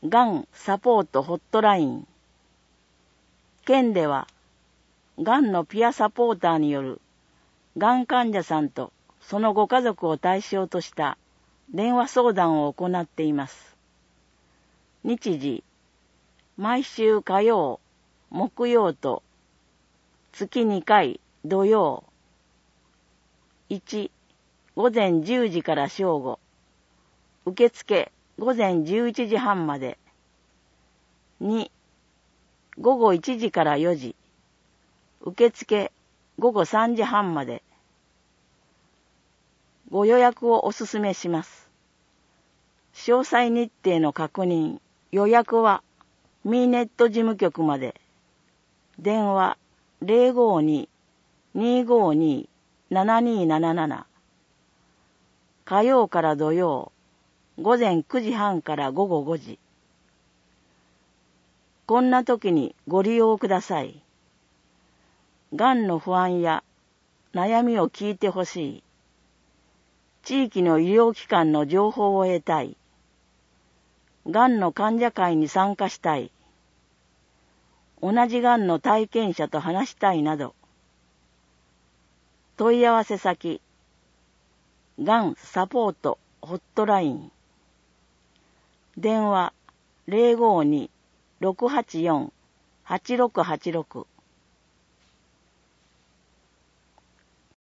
がんサポートホットライン。県では、がんのピアサポーターによるがん患者さんとそのご家族を対象とした電話相談を行っています。日時、毎週火曜、木曜と月2回土曜。1、午前10時から正午。受付午前11時半まで。2、午後1時から4時。受付午後3時半まで。ご予約をおすすめします。詳細日程の確認、予約はミーネット事務局まで。電話052-252-7277。火曜から土曜、午前9時半から午後5時。こんな時にご利用ください。がんの不安や悩みを聞いてほしい。地域の医療機関の情報を得たい。がんの患者会に参加したい。同じがんの体験者と話したいなど。問い合わせ先、がんサポートホットライン。電話052-684-8686